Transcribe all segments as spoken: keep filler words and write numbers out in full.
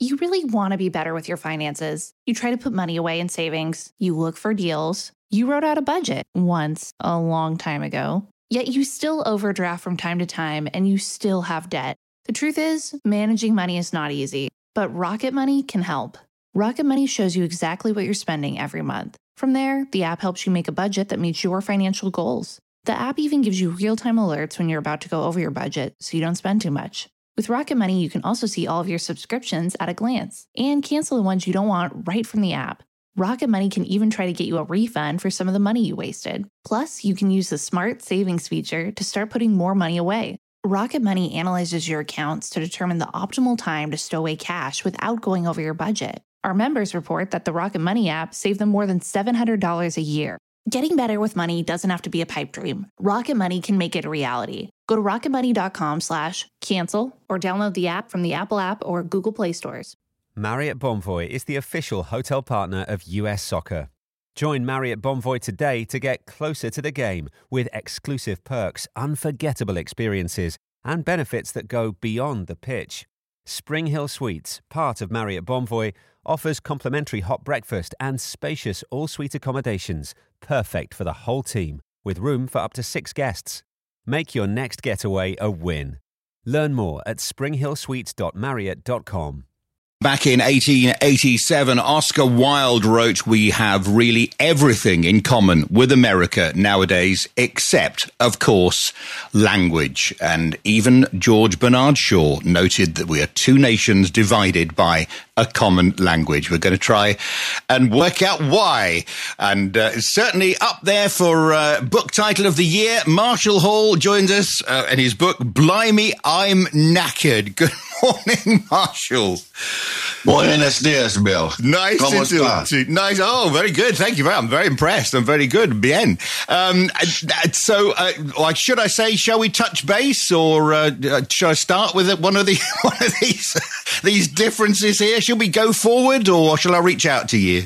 You really want to be better with your finances. You try to put money away in savings. You look for deals. You wrote out a budget once, a long time ago. Yet you still overdraft from time to time and you still have debt. The truth is, managing money is not easy, but Rocket Money can help. Rocket Money shows you exactly what you're spending every month. From there, the app helps you make a budget that meets your financial goals. The app even gives you real-time alerts when you're about to go over your budget so you don't spend too much. With Rocket Money, you can also see all of your subscriptions at a glance and cancel the ones you don't want right from the app. Rocket Money can even try to get you a refund for some of the money you wasted. Plus, you can use the Smart Savings feature to start putting more money away. Rocket Money analyzes your accounts to determine the optimal time to stow away cash without going over your budget. Our members report that the Rocket Money app saved them more than seven hundred dollars a year. Getting better with money doesn't have to be a pipe dream. Rocket Money can make it a reality. Go to rocketmoney.com slash cancel or download the app from the Apple app or Google Play stores. Marriott Bonvoy is the official hotel partner of U S Soccer. Join Marriott Bonvoy today to get closer to the game with exclusive perks, unforgettable experiences, and benefits that go beyond the pitch. Spring Hill Suites, part of Marriott Bonvoy, offers complimentary hot breakfast and spacious all-suite accommodations, perfect for the whole team, with room for up to six guests. Make your next getaway a win. Learn more at spring hill suites dot marriott dot com. Back in eighteen eighty-seven, Oscar Wilde wrote, "We have really everything in common with America nowadays, except, of course, language." And even George Bernard Shaw noted that we are two nations divided by a common language. We're going to try and work out why. And uh, certainly up there for uh, book title of the year, Marshall Hall joins us uh, in his book, Blimey, I'm Knackered. Good morning, Marshall. Buenos dias, Bill. Nice ¿Cómo to, está? to nice. Oh, very good. Thank you. I'm very impressed. I'm very good. Bien. Um, so, uh, like, should I say, shall we touch base, or uh, shall I start with one of the one of these these differences here? Should we go forward, or shall I reach out to you?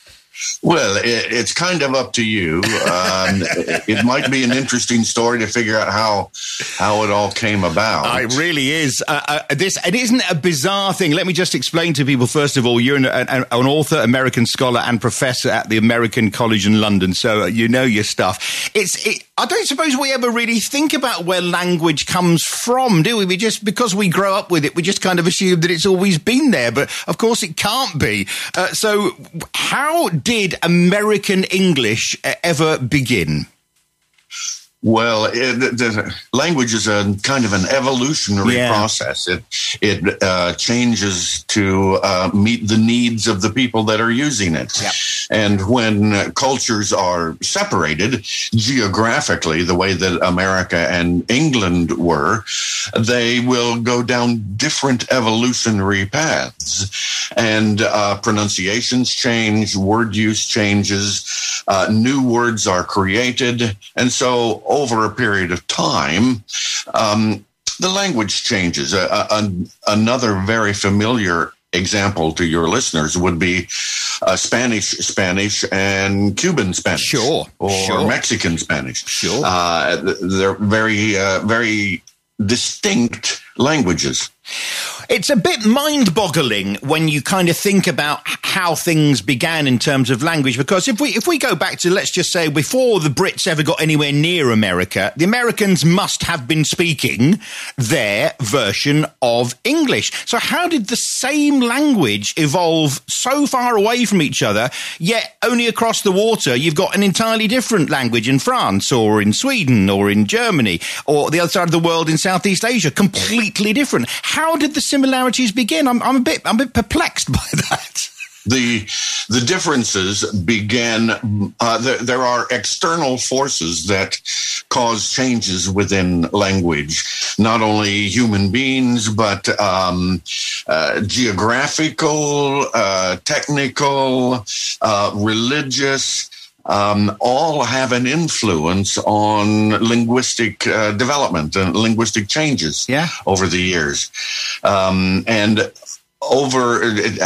Well, it, it's kind of up to you. Um, it, it might be an interesting story to figure out how how it all came about. Uh, it really is. Uh, uh, this it isn't a bizarre thing. Let me just explain to people. First of all, you're an, an, an author, American scholar, and professor at the American College in London, so uh, you know your stuff. It's. It, I don't suppose we ever really think about where language comes from, do we? We just, because we grow up with it, we just kind of assume that it's always been there. But of course, it can't be. Uh, so, how did American English ever begin? Well, it, the, the language is a kind of an evolutionary yeah. process. It it uh, changes to uh, meet the needs of the people that are using it. Yep. And when uh, cultures are separated geographically, the way that America and England were, they will go down different evolutionary paths. And uh, pronunciations change, word use changes, uh, new words are created. And so over a period of time, um, the language changes. Uh, uh, another very familiar example to your listeners would be uh, Spanish, Spanish, and Cuban Spanish, sure, or sure. Mexican Spanish. Sure, uh, they're very, uh, very distinct languages. It's a bit mind-boggling when you kind of think about how things began in terms of language, because if we if we go back to, let's just say, before the Brits ever got anywhere near America, the Americans must have been speaking their version of English. So how did the same language evolve so far away from each other, yet only across the water you've got an entirely different language in France or in Sweden or in Germany or the other side of the world in Southeast Asia, completely different? How did the similarities begin? I'm, I'm a bit, I'm a bit perplexed by that. The the differences began, uh, there, there are external forces that cause changes within language, not only human beings, but um, uh, geographical, uh, technical, uh, religious. Um, all have an influence on linguistic uh, development and linguistic changes yeah. over the years. Um, and over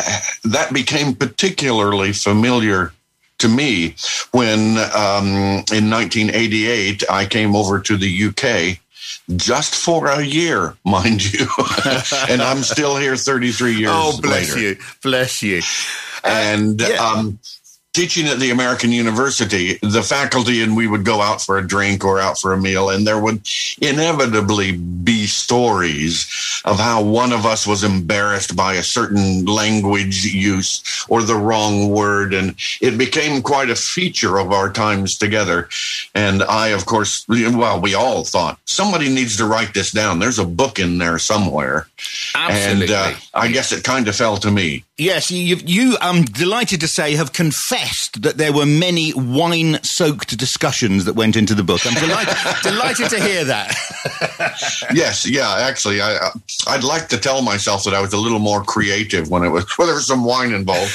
that became particularly familiar to me when um, in nineteen eighty-eight I came over to the U K just for a year, mind you. And I'm still here thirty-three years later. Oh, bless later. you. Bless you. Uh, and yeah. um, teaching at the American University, the faculty and we would go out for a drink or out for a meal, and there would inevitably be stories of how one of us was embarrassed by a certain language use or the wrong word. And it became quite a feature of our times together. And I, of course, well, we all thought somebody needs to write this down. There's a book in there somewhere. Absolutely. And uh, I guess it kind of fell to me. Yes, you, you, I'm delighted to say, have confessed that there were many wine-soaked discussions that went into the book. I'm delighted, delighted to hear that. Yes, yeah, actually, I, I'd like to tell myself that I was a little more creative when it was when there was some wine involved.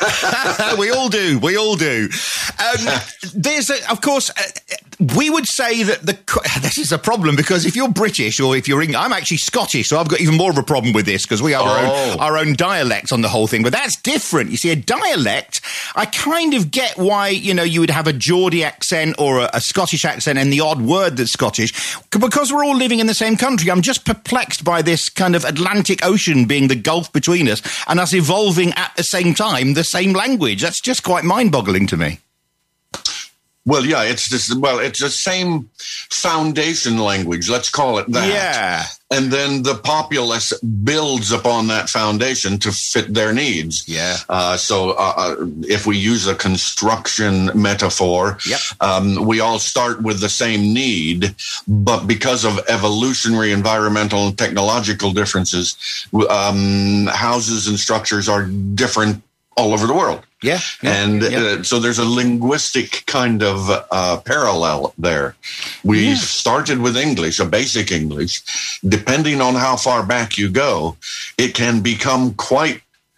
We all do. We all do. Um, there's, a, of course, uh, we would say that the this is a problem because if you're British or if you're English, I'm actually Scottish, so I've got even more of a problem with this because we have our, Oh. own, our own dialect on the whole thing. But that's different. You see, a dialect, I kind of get why, you know, you would have a Geordie accent or a, a Scottish accent and the odd word that's Scottish. Because we're all living in the same country, I'm just perplexed by this kind of Atlantic Ocean being the gulf between us and us evolving at the same time the same language. That's just quite mind-boggling to me. Well, yeah, it's just, well, it's the same foundation language. Let's call it that. Yeah. And then the populace builds upon that foundation to fit their needs. Yeah. Uh, so uh, if we use a construction metaphor, Yep. um, we all start with the same need, but because of evolutionary, environmental, and technological differences, um, houses and structures are different all over the world. Yeah. yeah and yeah. Uh, so there's a linguistic kind of uh, parallel there. We Yeah. started with English, a basic English. Depending on how far back you go, it can become quite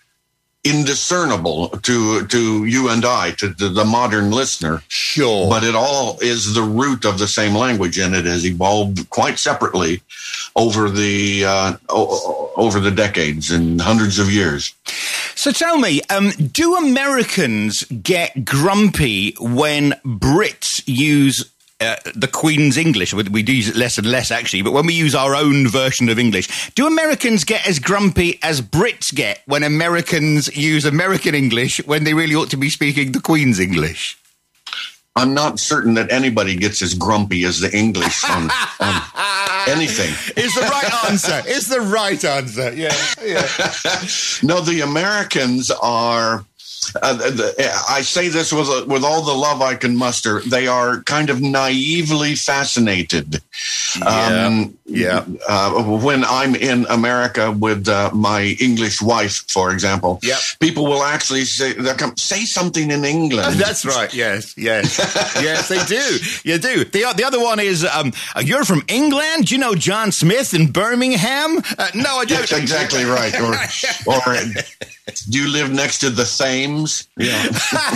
indiscernible to to you and I, to, to the modern listener. Sure. But it all is the root of the same language, and it has evolved quite separately over the uh, o- over the decades and hundreds of years. So tell me, um, do Americans get grumpy when Brits use uh, the Queen's English? We do use it less and less, actually, but when we use our own version of English, do Americans get as grumpy as Brits get when Americans use American English when they really ought to be speaking the Queen's English? I'm not certain that anybody gets as grumpy as the English on, on anything. Is the right answer. Is the right answer. Yeah, yeah. No, the Americans are, uh, the, I say this with, uh, with all the love I can muster, they are kind of naively fascinated. Yeah, um, yeah. Uh, when I'm in America with uh, my English wife, for example, Yep. people will actually say, they'll come, say something in England. That's right. Yes, yes, yes. They do. You do. The the other one is, um, you're from England. Do you know John Smith in Birmingham? Uh, no, I don't. That's exactly right. Or, or do you live next to the Thames? Yeah.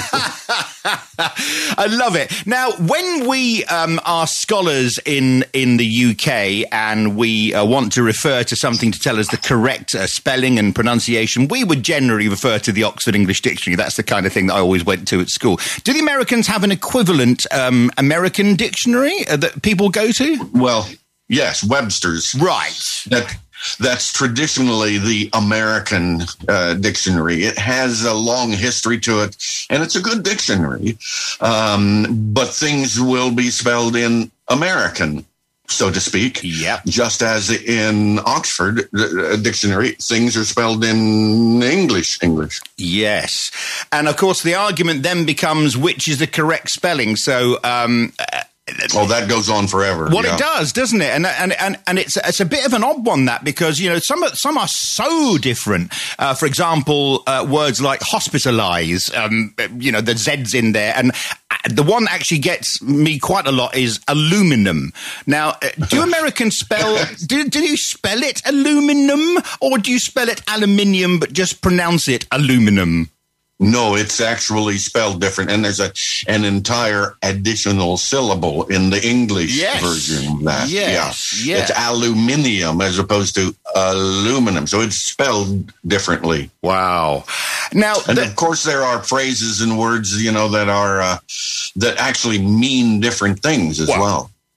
I love it. Now, when we um, are scholars in in the U K and we uh, want to refer to something to tell us the correct uh, spelling and pronunciation, we would generally refer to the Oxford English Dictionary. That's the kind of thing that I always went to at school. Do the Americans have an equivalent um, American dictionary uh, that people go to? Well, yes, Webster's. Right. That that's traditionally the American uh, dictionary. It has a long history to it, and it's a good dictionary. Um, but things will be spelled in American, so to speak. Yep. Just as in Oxford uh, dictionary, things are spelled in English. English. Yes. And of course, the argument then becomes which is the correct spelling. So, um, Oh, that goes on forever. Well, yeah. it does, doesn't it? And and and and it's it's a bit of an odd one, that, because, you know, some are, some are so different. Uh, for example, uh, words like hospitalize, um, you know, the Z's in there, and the one that actually gets me quite a lot is aluminum. Now, do Americans spell? do do you spell it aluminum, or do you spell it aluminium but just pronounce it aluminum? No, it's actually spelled different, and there's a an entire additional syllable in the English Yes. version of that. Yes, yeah. yes. It's aluminium as opposed to aluminum, so it's spelled differently. Wow. Now, And the- of course, there are phrases and words, you know, that are uh, that actually mean different things as Well, well.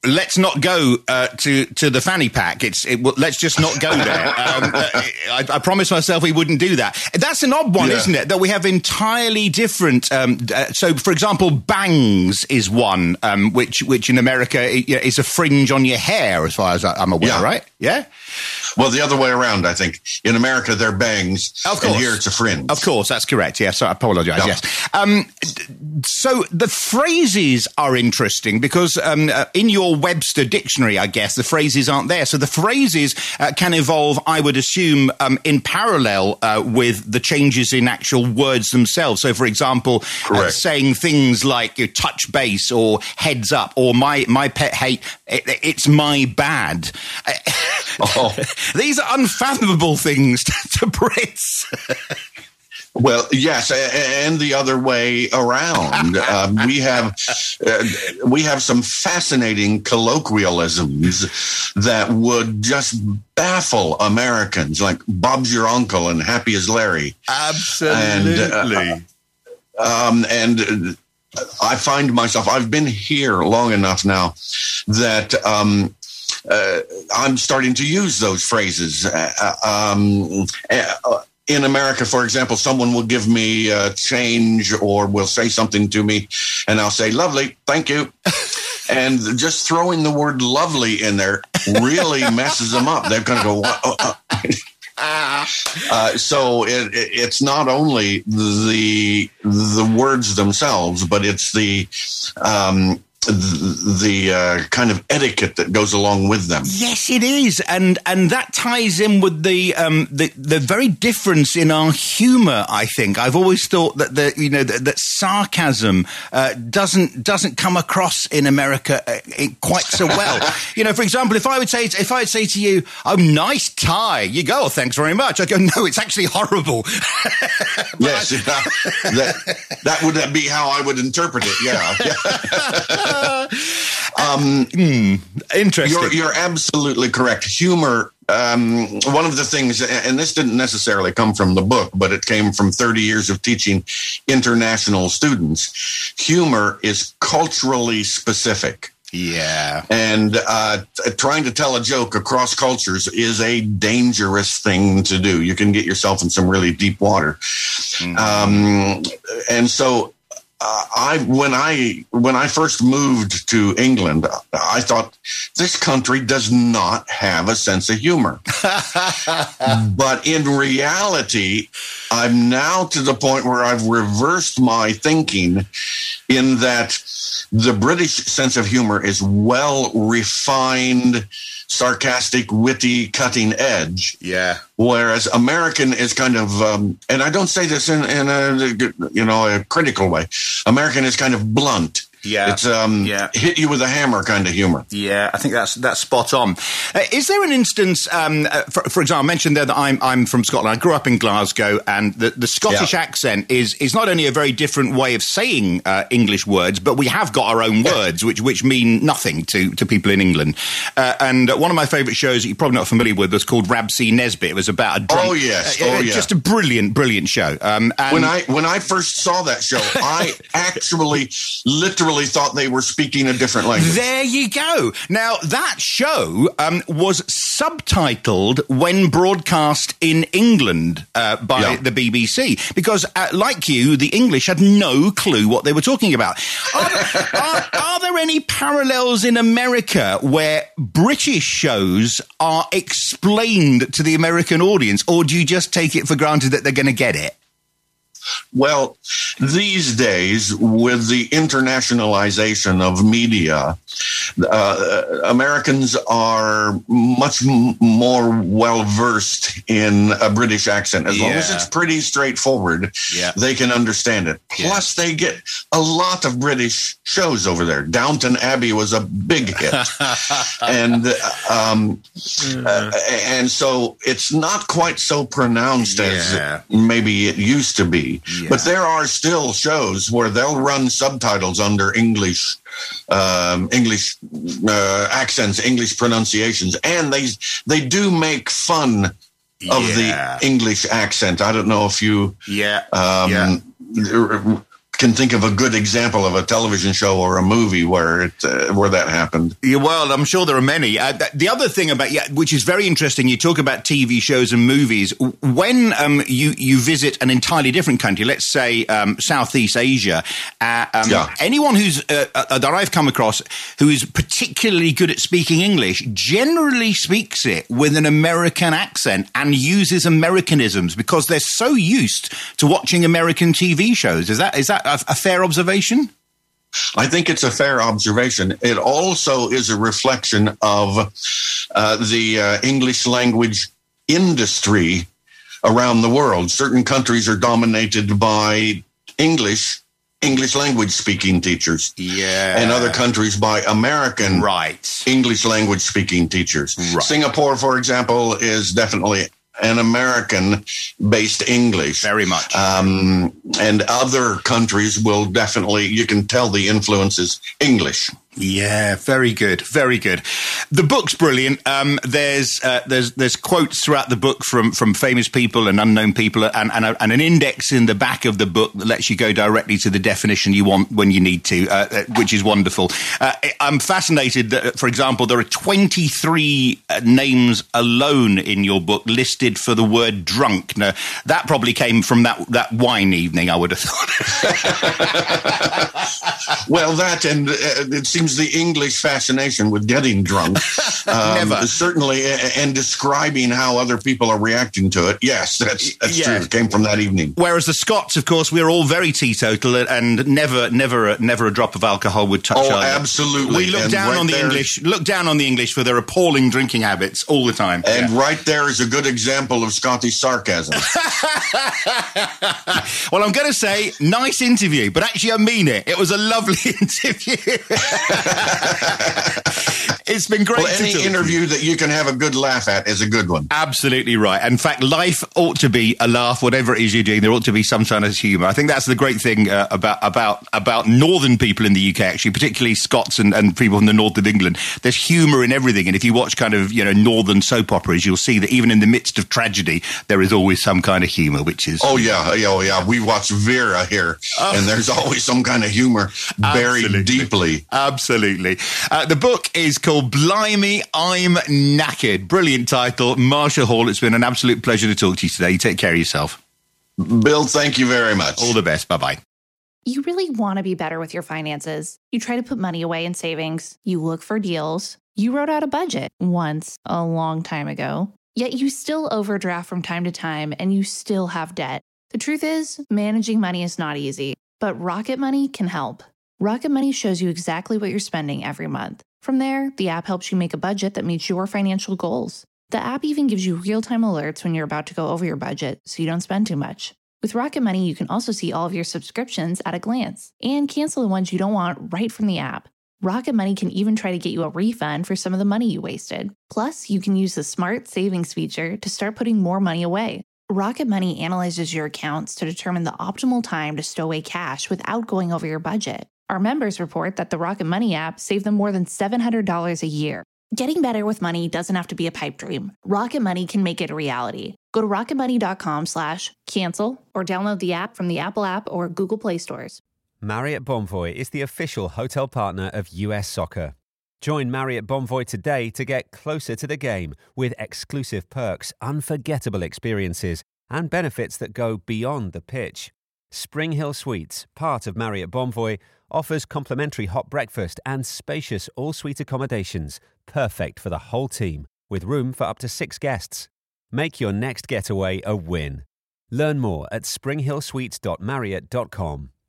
let's not go uh, to to the fanny pack. It's it, well, let's just not go there. Um, uh, I, I promised myself we wouldn't do that. That's an odd one, yeah. isn't it? That we have entirely different. Um, uh, so, for example, bangs is one, um, which which in America is a fringe on your hair, as far as I'm aware. Yeah. Right? Yeah. Well, the other way around, I think. In America, they're bangs, of course. And here it's a fringe. Of course, that's correct. Yes, I apologise. No. Yes. Um, so the phrases are interesting because um, uh, in your Webster dictionary, I guess, the phrases aren't there. So the phrases uh, can evolve, I would assume, um, in parallel uh, with the changes in actual words themselves. So, for example, uh, saying things like you know, touch base or heads up or my, my pet hate, it, it's my bad. Oh. These are unfathomable things to, to Brits. Well, yes, and the other way around. Uh, we have uh, we have some fascinating colloquialisms that would just baffle Americans, like Bob's your uncle and Happy as Larry. Absolutely. And, uh, um, and I find myself, I've been here long enough now that um, uh, I'm starting to use those phrases. Uh, um, uh, In America, for example, someone will give me uh, change or will say something to me, and I'll say, lovely, thank you. And just throwing the word lovely in there really messes them up. They're going to go, what? Oh, oh. uh, so it, it's not only the the words themselves, but it's the um, the, the uh, kind of etiquette that goes along with them. Yes, it is, and and that ties in with the um, the the very difference in our humour. I think I've always thought that the you know that, that sarcasm uh, doesn't doesn't come across in America uh, quite so well. You know, for example, if I would say if I would say to you, "Oh, nice tie," you go, "Oh, thanks very much." I go, "No, it's actually horrible." Yes, yeah, that that would be how I would interpret it. Yeah. um, mm, interesting. You're, you're absolutely correct. Humor, um, one of the things, and this didn't necessarily come from the book, but it came from thirty years of teaching international students. Humor is culturally specific. Yeah. And uh, t- trying to tell a joke across cultures is a dangerous thing to do. You can get yourself in some really deep water. Mm-hmm. Um, and so Uh, I when I when I first moved to England, I thought this country does not have a sense of humor. But in reality, I'm now to the point where I've reversed my thinking in that the British sense of humor is well refined, sarcastic, witty, cutting edge. Yeah. Whereas American is kind of, um, and I don't say this in, in a, you know, a critical way. American is kind of blunt. Yeah. It's um, yeah. hit you with a hammer kind of humor. Yeah, I think that's that's spot on. Uh, is there an instance, um, uh, for, for example, I mentioned there that I'm I'm from Scotland. I grew up in Glasgow, and the, the Scottish yeah. accent is is not only a very different way of saying uh, English words, but we have got our own words, which which mean nothing to, to people in England. Uh, and one of my favourite shows that you're probably not familiar with was called Rabsy Nesbitt. It was about a drunk, oh yes, uh, oh yeah, just a brilliant, brilliant show. Um, and when I when I first saw that show, I actually literally thought they were speaking a different language. There you go. Now, that show um, was subtitled when broadcast in England uh, by yeah. the B B C, because, uh, like you, the English had no clue what they were talking about. Are, are, are there any parallels in America where British shows are explained to the American audience, or do you just take it for granted that they're going to get it? Well, these days, with the internationalization of media, uh, Americans are much m- more well-versed in a British accent. As yeah. long as it's pretty straightforward, yeah. they can understand it. Yeah. Plus, they get a lot of British shows over there. Downton Abbey was a big hit. and um, mm. uh, and so it's not quite so pronounced yeah. as maybe it used to be. Yeah. But there are still shows where they'll run subtitles under English, um, English uh, accents, English pronunciations, and they they do make fun of yeah. the English accent. I don't know if you yeah. Um, yeah. can think of a good example of a television show or a movie where it uh, where that happened. Yeah, well, I'm sure there are many. Uh, th- the other thing about yeah, which is very interesting, you talk about T V shows and movies. When um, you you visit an entirely different country, let's say um, Southeast Asia, uh, um, yeah. anyone who's uh, uh, that I've come across who is particularly good at speaking English generally speaks it with an American accent and uses Americanisms because they're so used to watching American T V shows. Is that is that a, a fair observation? I think it's a fair observation. It also is a reflection of uh, the uh, English language industry around the world. Certain countries are dominated by English, English language speaking teachers. Yeah. And other countries by American right. English language speaking teachers. Right. Singapore, for example, is definitely an American-based English. Very much. Um, and other countries will definitely, you can tell the influence is English. Yeah, very good, very good. The book's brilliant. Um, there's uh, there's there's quotes throughout the book from from famous people and unknown people, and and, a, and an index in the back of the book that lets you go directly to the definition you want when you need to, uh, which is wonderful. Uh, I'm fascinated that, for example, there are twenty-three names alone in your book listed for the word drunk. Now, that probably came from that that wine evening, I would have thought. Well, that and uh, it seems the English fascination with getting drunk. Um, Never. Certainly, and describing how other people are reacting to it. Yes, that's, that's Yeah. true. It came from that evening. Whereas the Scots, of course, we're all very teetotal and never, never, never a drop of alcohol would touch Oh, our lips. absolutely. We look And down right on the there- English, look down on the English for their appalling drinking habits all the time. And Yeah. right there is a good example of Scottish sarcasm. Well, I'm going to say, nice interview, but actually I mean it. It was a lovely interview. It's been great Well, to any talk to you. interview that you can have a good laugh at is a good one. Absolutely right. In fact, life ought to be a laugh, whatever it is you're doing. There ought to be some kind of humour. I think that's the great thing uh, about about about northern people in the U K, actually, particularly Scots and, and people from the north of England. There's humour in everything. And if you watch kind of, you know, northern soap operas, you'll see that even in the midst of tragedy, there is always some kind of humour, which is... Oh, yeah. Oh, yeah. We watch Vera here, Oh. and there's always some kind of humor buried Absolutely. deeply. Absolutely. Uh, the book is called Blimey, I'm Knackered. Brilliant title. Marshall Hall, it's been an absolute pleasure to talk to you today. Take care of yourself. Bill, thank you very much. All the best. Bye-bye. You really want to be better with your finances. You try to put money away in savings. You look for deals. You wrote out a budget once a long time ago. Yet you still overdraft from time to time and you still have debt. The truth is, managing money is not easy, but Rocket Money can help. Rocket Money shows you exactly what you're spending every month. From there, the app helps you make a budget that meets your financial goals. The app even gives you real-time alerts when you're about to go over your budget so you don't spend too much. With Rocket Money, you can also see all of your subscriptions at a glance and cancel the ones you don't want right from the app. Rocket Money can even try to get you a refund for some of the money you wasted. Plus, you can use the Smart Savings feature to start putting more money away. Rocket Money analyzes your accounts to determine the optimal time to stow away cash without going over your budget. Our members report that the Rocket Money app saved them more than seven hundred dollars a year. Getting better with money doesn't have to be a pipe dream. Rocket Money can make it a reality. Go to rocketmoney.com slash cancel or download the app from the Apple app or Google Play stores. Marriott Bonvoy is the official hotel partner of U S Soccer. Join Marriott Bonvoy today to get closer to the game with exclusive perks, unforgettable experiences, and benefits that go beyond the pitch. Spring Hill Suites, part of Marriott Bonvoy, offers complimentary hot breakfast and spacious all-suite accommodations, perfect for the whole team, with room for up to six guests. Make your next getaway a win. Learn more at spring hill suites dot marriott dot com.